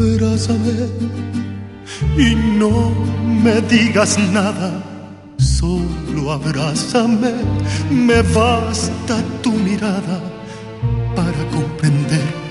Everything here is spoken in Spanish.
Abrázame y no me digas nada, solo abrázame, me basta tu mirada para comprender